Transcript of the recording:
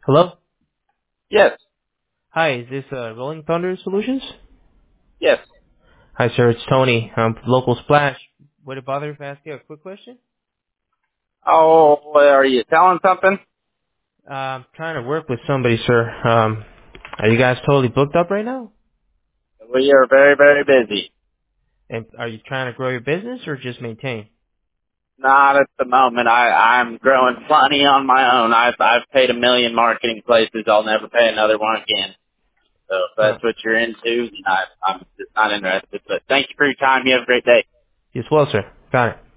Hello? Yes. Hi, is this Rolling Thunder Solutions? Yes. Hi, sir. It's Tony. Local Splash. Would it bother if I ask you a quick question? Oh, are you selling something? I'm trying to work with somebody, sir. Are you guys totally booked up right now? We are very, very busy. And are you trying to grow your business or just maintain? Not at the moment. I'm growing plenty on my own. I've paid a million marketing places. I'll never pay another one again. So if Uh, that's what you're into, then I'm just not interested. But thank you for your time. You have a great day. yes, well, sir. Got it.